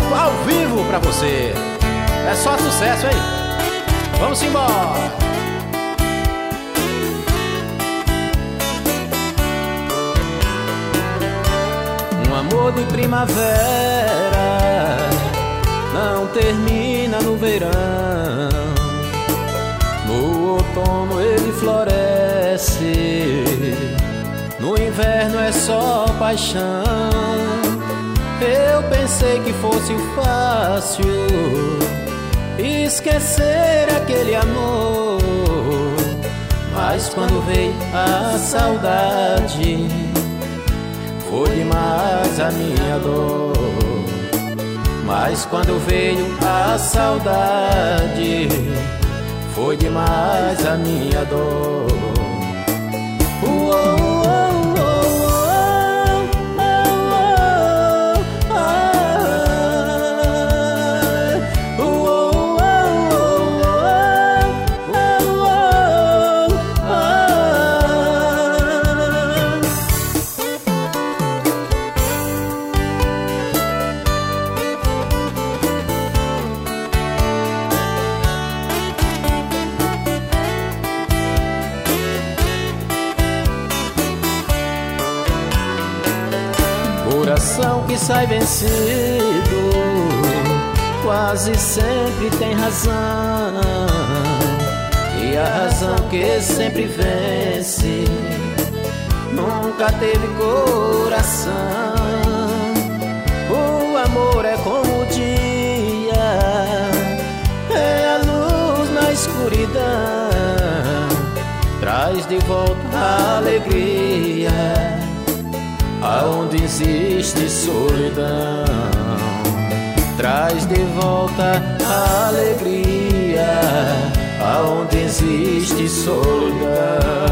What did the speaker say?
Acústico ao vivo pra você. É só sucesso, hein? Vamos embora. Um amor de primavera não termina no verão. No outono ele floresce, no inverno é só paixão. Eu pensei que fosse fácil esquecer aquele amor, mas quando veio a saudade, foi demais a minha dor. Mas quando veio a saudade, foi demais a minha dor. Coração que sai vencido quase sempre tem razão, e a razão que sempre vence nunca teve coração. O amor é como o dia, é a luz na escuridão, traz de volta a alegria aonde existe solidão, traz de volta a alegria aonde existe solidão.